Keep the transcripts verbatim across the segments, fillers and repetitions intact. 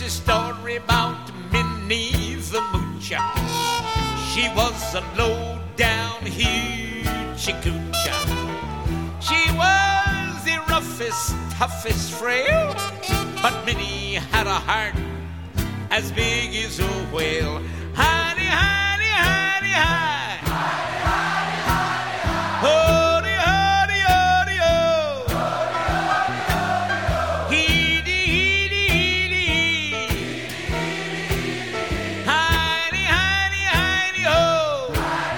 a story about Minnie the Moocher. She was a low-down hoochie coocher. She was the roughest, toughest frail, but Minnie had a heart as big as a whale. Honey, honey, honey, hi. Honey, honey, honey, hi. Hody, hody, hody, oh. Hody, hody, hody, oh. Heedy, heedy, heedy, heedy. Honey, honey, honey, oh.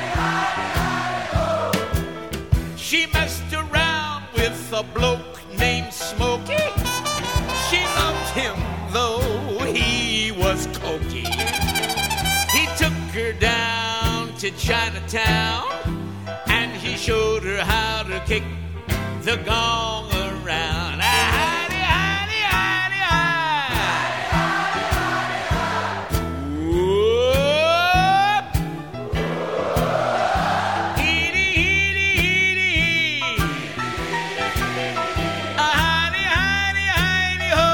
Honey, honey, honey, oh. She messed around with a bloke named Smokey. She loved him though he was cokey. He took her down to Chinatown and he showed her how to kick the gong around. Hidey, hidey, hidey, hidey. Whoop. Heedy, heedy, heedy, hee. Hidey, hidey, hidey, ho.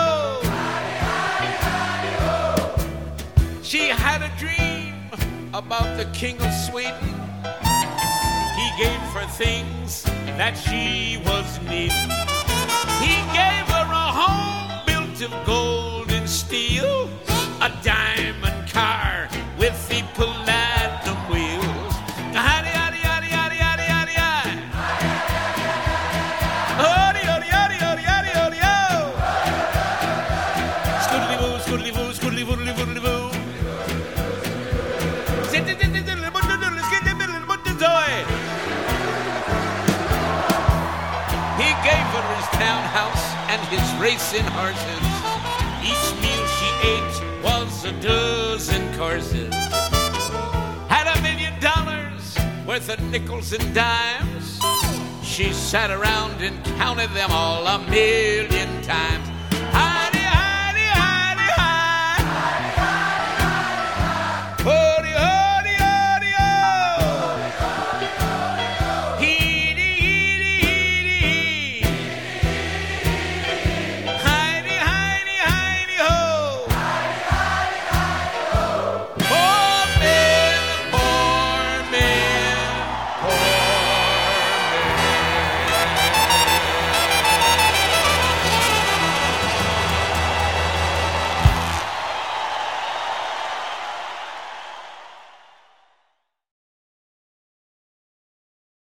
She had a dream about the King of Sweden. He gave her things that she was needing. He gave her a home built of gold and steel, a diamond car with the platinum wheels. Howdy, howdy, howdy, howdy, howdy, howdy, howdy. Howdy, howdy, howdy, howdy, howdy, howdy, ho. Scoodly-boo, scoodly-boo, scoodly-boodly, boodly-boo. He gave her his townhouse and his racing horses. Each meal she ate was a dozen courses. Had a million dollars worth of nickels and dimes. She sat around and counted them all a million times.